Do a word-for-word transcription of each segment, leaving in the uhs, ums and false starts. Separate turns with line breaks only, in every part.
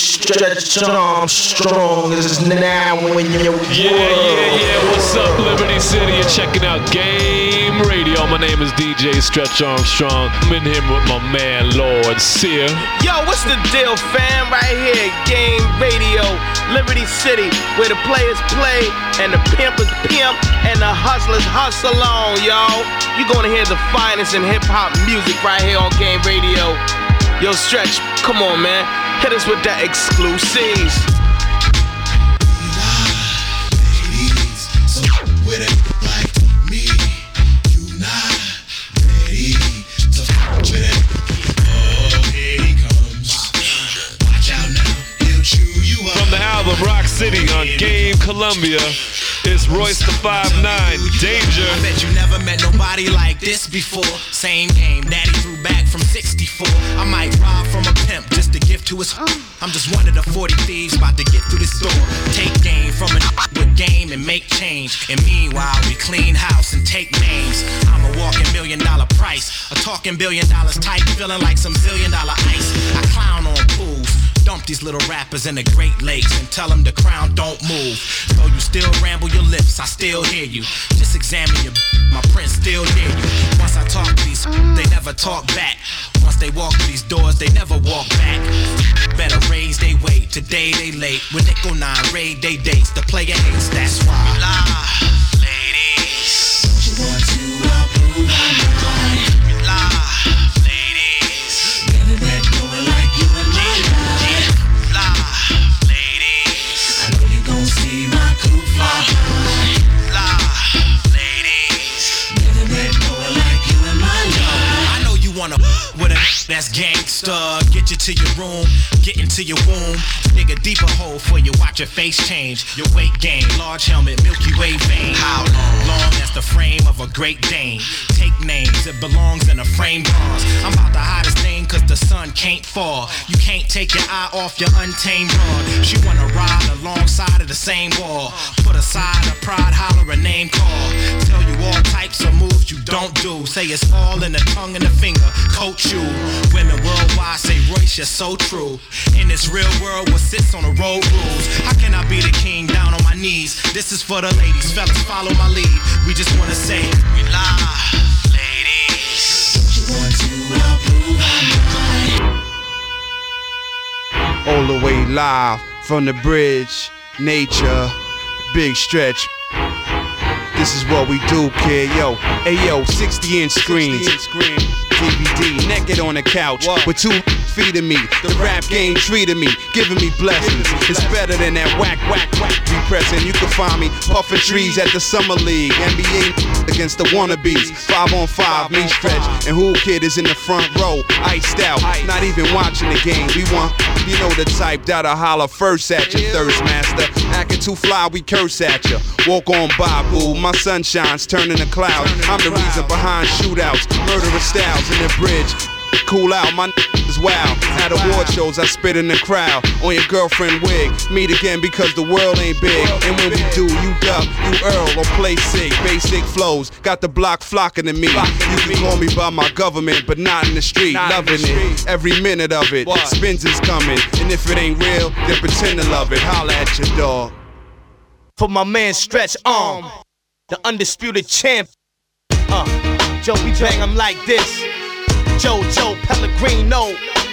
Stretch Armstrong is now in your world.
Yeah, yeah, yeah. What's up, Liberty City? You're checking out Game Radio. My name is D J Stretch Armstrong. I'm in here with my man, Lord Sear.
Yo, what's the deal, fam? Right here, Game Radio, Liberty City, where the players play and the pimpers pimp and the hustlers hustle on, y'all. You're gonna hear the finest in hip-hop music right here on Game Radio. Yo, Stretch, come on, man. Hit us with that exclusives.
Ladies, so with it like me, you not ready to fuck with it. Oh, here he comes. Watch out now, he'll chew you up.
From the album Rock City on Game Columbia, it's Royce the five nine, Danger.
I bet you never met nobody like this before. Same game, daddy threw back from sixty-four. I might rob from a pimp just to give to his. I'm just one of the forty thieves about to get through this door. Take game from a with game and make change. And meanwhile, we clean house and take names. I'm a walking million dollar price. A talking billion dollars type, feeling like some zillion dollar ice. I clown on pools. Dump these little rappers in the Great Lakes and tell them the crown don't move. Though you still ramble your lips, I still hear you. Just examine your my print still near you. Once I talk to these, they never talk back. Once they walk through these doors, they never walk back. Better raise they weight, today they late. When Nickel nine raid they dates, the player hates, that's why. Lie, ladies.
You want to approve my mind.
Lie, ladies.
Never met no one like you in my life.
Lie, ladies.
I know you gon' see my coupe fly high.
Lie, ladies.
Never met no one like you in my life.
I know you wanna with a that's gangsta. Get you to your room, get into your womb. Dig a deeper hole for you, watch your face change. Your weight gain, large helmet, Milky Way vein. How long? Long as the frame of a Great Dane. Take names, it belongs in a frame bronze. I'm about the hottest thing cause the sun can't fall. You can't take your eye off your untamed broad. She wanna ride alongside of the same wall. Put aside a pride, holler a name call. Tell you all types of moves you don't do. Say it's all in the tongue and the finger, coach you. Women worldwide say Royce, you're so true. In this real world, what sits on the road rules. How can I be the king down on my knees? This is for the ladies, fellas, follow my lead. We just wanna say, we lie, ladies.
You want to approve my mind.
All the way live from the bridge, nature, big stretch. This is what we do, kid. Yo, hey yo, sixty inch screens, D V D, naked on the couch with two feeding me. The rap game treated me, giving me blessings. It's better than that whack, whack, whack depressing. You can find me puffing trees at the summer league. N B A against the wannabes. Five on five, me stretch, and Who Kid is in the front row, iced out, not even watching the game. We want, you know the type that'll holler first at you, thirst master. Acting too fly, we curse at you. Walk on by, boo. My sunshine's turning to clouds. I'm the reason behind shootouts, murderous styles in the bridge. Cool out, my is wild. At award shows, I spit in the crowd. On your girlfriend wig, meet again because the world ain't big. And when we do, you duck, you Earl, or play sick. Basic flows, got the block flocking to me. You can call me by my government, but not in the street. Loving it, every minute of it. Spins is coming, and if it ain't real, then pretend to love it. Holla at your dog.
For my man Stretch Arm, the undisputed champ. Uh, Joe, we bang him like this. Joe, Joe, Pellegrino.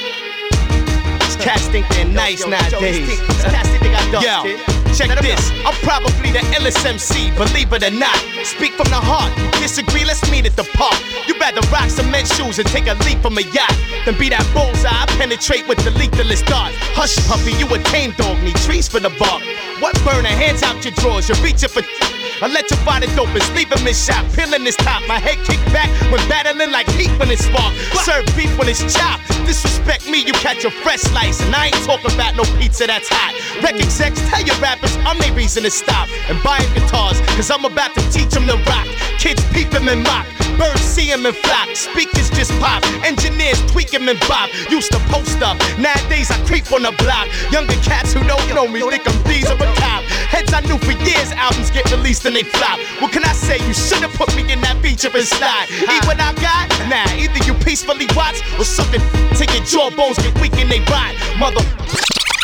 These cats think they're nice nowadays. Yo, check this. I'm probably the illest M C, believe it or not. Speak from the heart. You disagree? Let's meet at the park. You'd rather rock cement shoes and take a leap from a yacht than be that bullseye. I penetrate with the lethalist dart. Hush, puppy, you a tame dog, need trees for the bark. What burner? Hands out your drawers. You're reaching for. Electrify the dopest, leave him in shop, peeling his top. My head kicked back when battling like heat when it's spark. Serve beef when it's chopped. Disrespect me, you catch a fresh slice. And I ain't talking about no pizza that's hot. Rec execs, tell your rappers I'm their reason to stop. And buying guitars, cause I'm about to teach them to rock. Kids peep him and mock. Birds see him and flock. Speakers just pop. Engineers tweak him and bop. Used to post up. Nowadays I creep on the block. Younger cats who don't know me think I'm these of a cop. Heads I knew for years, albums get released and they flop. What can I say? You should've put me in that feature and slide. Eat what I got? Nah, either you peacefully watch or something till your jawbones get weak and they rot. Mother.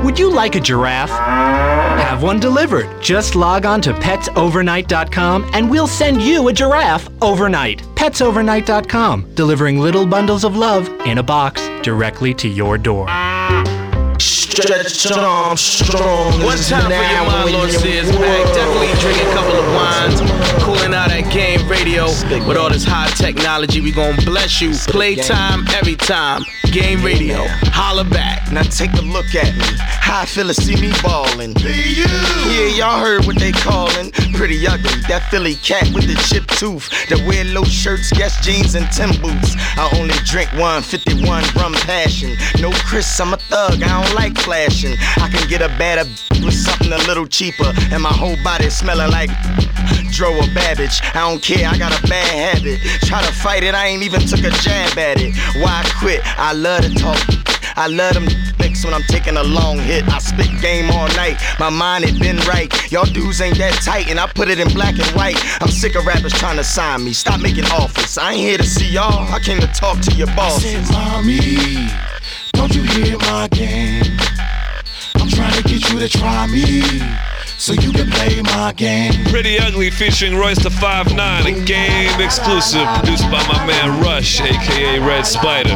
Would you like a giraffe? Have one delivered. Just log on to pets overnight dot com and we'll send you a giraffe overnight. pets overnight dot com, delivering little bundles of love in a box directly to your door.
Stretch Armstrong.
One time for your mind, Lord Sears back. Definitely drink a couple of wines. Cooling out at Game Radio. With all this high technology, we gon' bless you. Playtime every time. Game Radio. Holla back.
Now take a look at me. How I feel to see me ballin'. Yeah, y'all heard what they callin'. Pretty ugly. That Philly cat with the chipped tooth. That wear low shirts, Guess jeans, and Tim boots. I only drink one fifty-one rum passion. No Chris, I'm a thug. I don't like flashing. I can get a better with something a little cheaper, and my whole body smelling like Dro or Babbage. I don't care, I got a bad habit. Try to fight it, I ain't even took a jab at it. Why quit? I love to talk. I love them flicks when I'm taking a long hit. I spit game all night, my mind had been right. Y'all dudes ain't that tight, and I put it in black and white. I'm sick of rappers trying to sign me. Stop making offers. I ain't here to see y'all, I came to talk to your boss.
I said, mommy, don't you hear my game? I'm trying to get you to try me, so you can play my game.
Pretty Ugly featuring Royce the five nine, a game exclusive produced by my man Rush, aka Red Spider.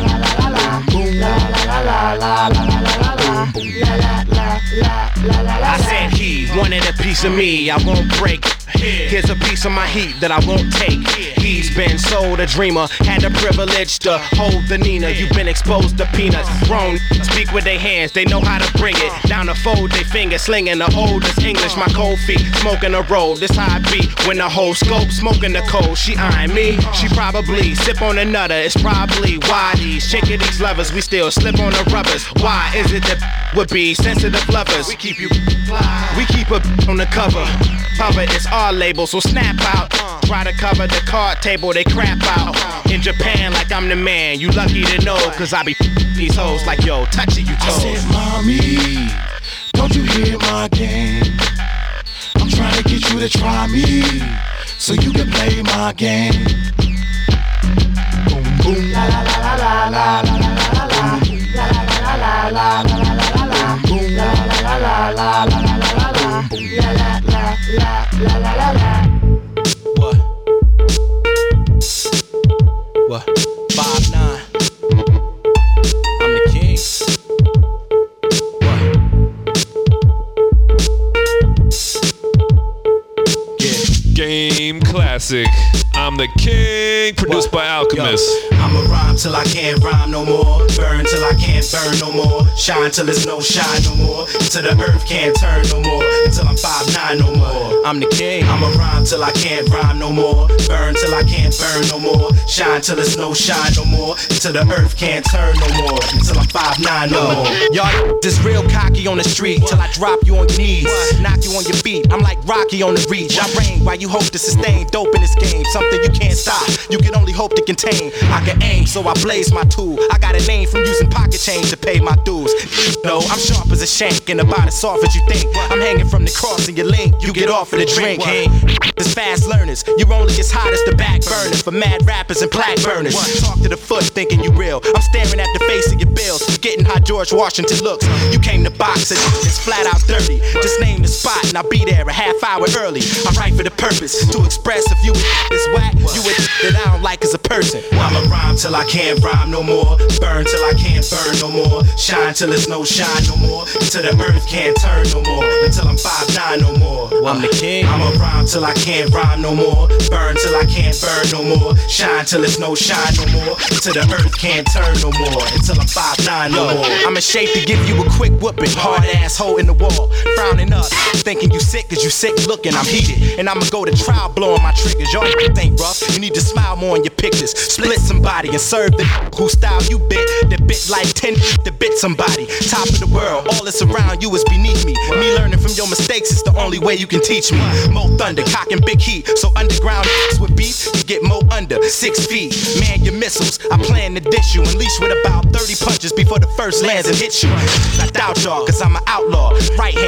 I said he wanted a piece of me, I won't break. Here's a piece of my heat that I won't take. He's been sold a dreamer, had the privilege to hold the Nina. You've been exposed to peanuts. Grown speak with their hands, they know how to bring it. Down to fold they fingers, slinging the oldest English. My cold feet, smoking a roll. This how I be when the whole scope smoking the cold. She eyeing me, she probably sip on a nutter. It's probably why these shaking these lovers, we still slip on the rubbers. Why is it that would be sensitive lovers? We keep you fly, we keep a on the cover. Cover it's our label, so snap out. Try to cover the card table, they crap out. In Japan, like I'm the man, you lucky to know, cause I be these hoes like yo, touch it, you toes.
I said, mommy, don't you hear my game? I'm trying to get you to try me, so you can play my game. Boom, boom, la la la la la la la la. Boom, la la la la la la la. Boom, la la la la la la la. Boom, la la la la la la la.
What? What? Five nine. I'm the king. What? Yeah.
Game classic. I'm the King, produced
What?
by Alchemist.
Yo, I'ma rhyme till I can't rhyme no more. Burn till I can't burn no more. Shine till there's no shine no more. Till the earth can't turn no more. Until I'm five nine no more. I'm the king. I'ma rhyme till I can't rhyme no more. Burn till I can't burn no more. Shine till there's no shine no more. Till the earth can't turn no more. Until I'm five nine no more. Y'all just real cocky on the street till I drop you on your knees. Knock you on your feet. I'm like Rocky on the reach. I reign while you hope to sustain. Dope in this game. Something you can't stop. You can only hope to contain. I can aim, so I blaze my tool. I got a name from using pocket change to pay my dues. No, I'm sharp as a shank and about as soft as you think. I'm hanging from the cross in your link. You get off of the drink. It's fast learners. You're only as hot as the back burners for mad rappers and plaque burners. Talk to the foot, thinking you real. I'm staring at the face of your bills, forgetting how George Washington looks. You came to box and it's flat out dirty. Just name the spot and I'll be there a half hour early. I write for the purpose to express if you this whack, you would that I don't like as a person. I'ma rhyme till I can't rhyme no more. Burn till I can't burn no more. Shine till there's no shine no more. Till the earth can't turn no more. Until I'm five nine no more. I'm the king. I'ma rhyme till I can't rhyme no more. Burn till I can't burn no more. Shine till there's no shine no more. Till the earth can't turn no more. Until I'm five nine no more. I'm in shape to give you a quick whooping. Hard asshole in the wall. Frowning up. Thinking you sick cause you sick looking. I'm heated. And I'ma go to trial blowing my triggers. Y'all ain't rough. You need to smile more on your pictures. Split somebody and serve the who style you bit. The bit like ten to bit somebody. Top of the world. All that's around you is beneath me. Me learning from your mistakes is the only way you can teach me. Mo thunder, cocking big heat. So underground with beef, you get mo under six feet. Man, your missiles, I plan to dish you. Unleash with about thirty punches before the first lands and hits you. I doubt y'all, cause I'm an outlaw. Right handed, built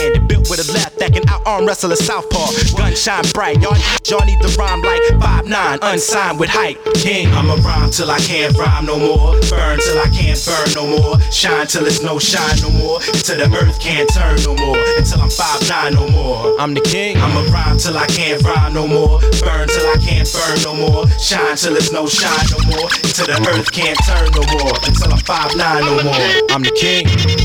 with a left that can out-arm wrestle a southpaw. Gun shine bright, y'all, y'all need to rhyme like five nine, unsigned with hype. King,
I'ma rhyme till I can't rhyme no more. Burn till I can't burn no more. Shine till it's no shine no more. Until the earth can't turn no more. Until I'm five nine no more.
I'm the king.
I'ma rhyme till I can't rhyme no more. Burn till I can't burn no more. Shine till it's no shine no more. Until the earth can't turn no more. Until I'm five nine no more.
I'm the king.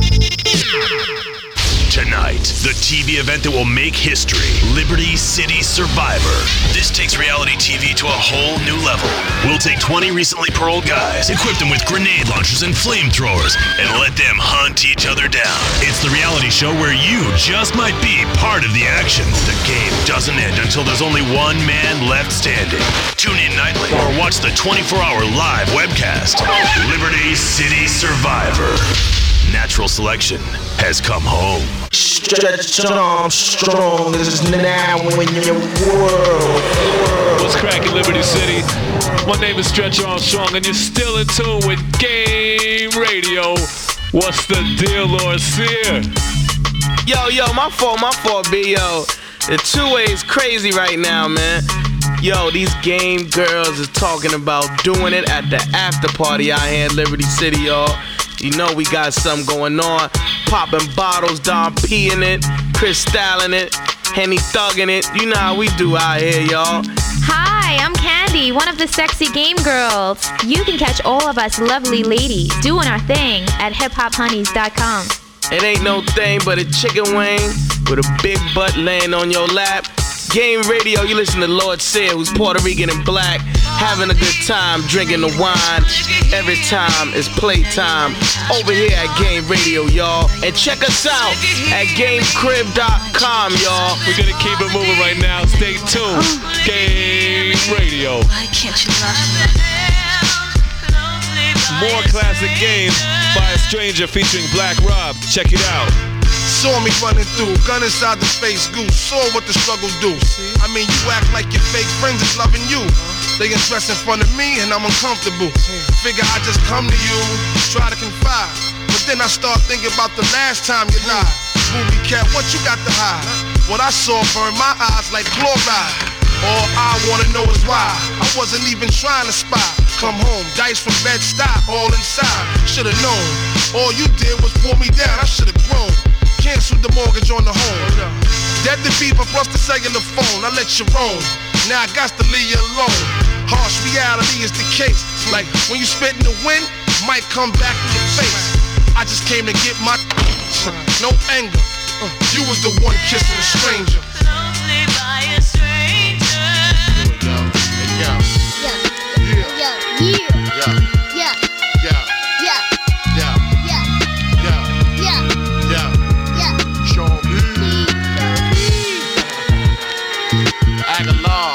Tonight, the T V event that will make history, Liberty City Survivor. This takes reality T V to a whole new level. We'll take twenty recently paroled guys, equip them with grenade launchers and flamethrowers, and let them hunt each other down. It's the reality show where you just might be part of the action. The game doesn't end until there's only one man left standing. Tune in nightly or watch the twenty-four hour live webcast. Liberty City Survivor. Natural selection has come home.
Stretch Armstrong is now in your world.
What's cracking, Liberty City? My name is Stretch Armstrong, and you're still in tune with Game Radio. What's the deal, Lord Sear?
Yo, yo, my fault, my fault, B, yo. The two-way is crazy right now, man. Yo, these game girls is talking about doing it at the after party out here in Liberty City, y'all. You know we got something going on. Popping bottles, Don P in it, Chris Styling it, Henny thugging it. You know how we do out here, y'all.
Hi, I'm Candy, one of the sexy game girls. You can catch all of us lovely ladies doing our thing at hip hop honeys dot com.
It ain't no thing but a chicken wing with a big butt laying on your lap. Game Radio, you listen to Lord Sear, who's Puerto Rican and black, having a good time, drinking the wine. Every time it's playtime over here at Game Radio, y'all. And check us out at game crib dot com, y'all.
We're gonna keep it moving right now. Stay tuned. Game Radio.
Why can't you love me?
More classic games by a stranger featuring Black Rob. Check it out.
Saw me running through, gun inside the face goose. Saw what the struggle do. I mean, you act like your fake friends is loving you. They undress in front of me and I'm uncomfortable. Figure I just come to you, try to confide. But then I start thinking about the last time you lied. Movie cat, what you got to hide? What I saw burned my eyes like chloride. All I wanna know is why I wasn't even trying to spy. Come home, dice from Bed-Stuy, all inside. Should've known, all you did was pull me down. I should've grown. Canceled the mortgage on the home. Dead to be, but plus the cellular phone. I let you roam. Now I got to leave you alone. Harsh reality is the case. Like when you spit in the wind, might come back in your face. I just came to get my no anger. You was the one kissing a stranger.
Lonely by a stranger.
Yo, yo,
Yeah.
yeah,
Yeah.
yeah,
Yeah. Yeah.
yeah,
Yeah.
yeah,
Yeah.
yeah,
Yeah.
yeah.
Yeah.
Show me. Aguilar.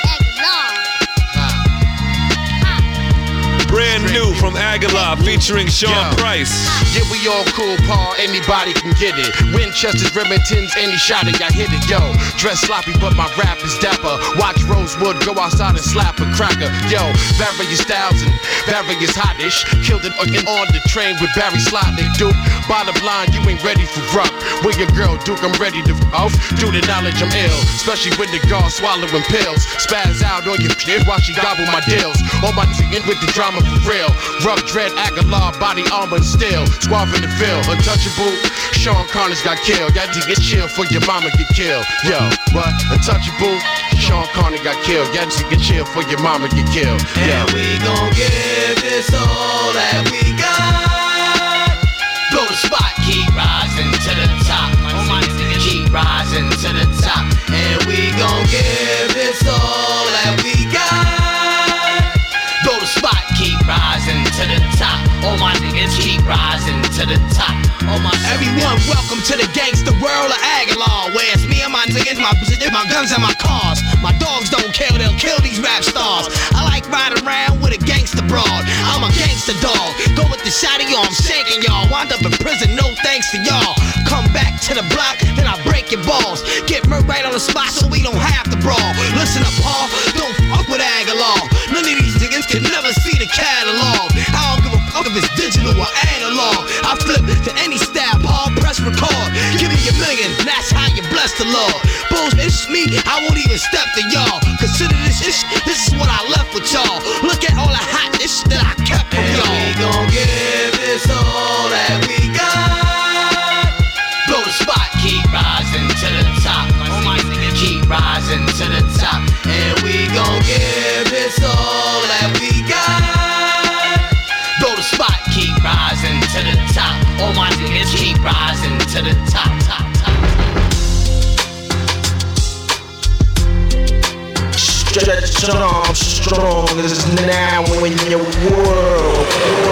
Brand new from Aguilar featuring Sean
Yeah.
Price.
Yeah, we all cool, Paul. Anybody can get it. Winchester's, Remingtons, any shot it, I hit it, yo. Dress sloppy, but my rap is dapper. Watch Rosewood go outside and slap a cracker. Yo, various styles and various hottish. Killed it again on the train with Barry Slotnick, Duke. Bottom line, you ain't ready for rough. With your girl, Duke, I'm ready to off. Through the knowledge, I'm ill. Especially when the guard swallowing pills. Spaz out on your kid while she gobble my deals. On my in with the drama for real. Rough dread, Aguilar, body armor and steel. Squav in the field, untouchable. Sean Connors got killed. Got to get chill for your mama get killed. Yo, what? Untouchable. Sean Connor got killed. Got to get chill for your mama get killed. Yo.
And we gon' give this all that we got. Blow the spot, keep rising to the top. Oh my niggas, keep rising to the top. And we gon' give this all that we got. Blow the spot, keep rising to the top. All my niggas keep rising to the top. All my everyone, welcome to the gangster world of Aguilar, where it's me and my niggas, my my guns and my cars. My dogs don't kill, they'll kill these rap stars. I like riding around with a gangster broad. I'm a gangster dog. Go with the shotty, yo, I'm shaking y'all. Wind up in prison, no thanks to y'all. Come back to the block, then I break your balls. Get murked right on the spot so we don't have to brawl. Listen up, Paul, don't fuck with Aguilar. None of these niggas can never see the catalog. I don't give a fuck if it's digital or analog. I flip to any style, Paul, press record. Give me your million,
and that's how you bless the Lord. Bulls, it's me, I won't even step to y'all. Consider this, this, this is what I left with y'all. Look at all the hot this that I kept from y'all.
And we gon' give this all that we got. Blow the spot, keep rising to the top. Oh my nigga, keep rising to the top. And we gon' give this all that we got. Blow the spot, keep rising to the top. All my niggas keep rising to the top, top, top.
Stretch Armstrong is now in your world.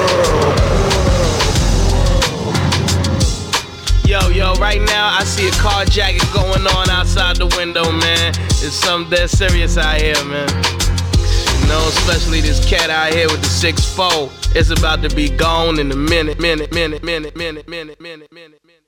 Yo, yo, right now I see a carjacking going on outside the window, man. It's something dead serious out here, man. You know, especially this cat out here with the six four. It's about to be gone in a minute, minute, minute, minute, minute, minute, minute, minute, minute.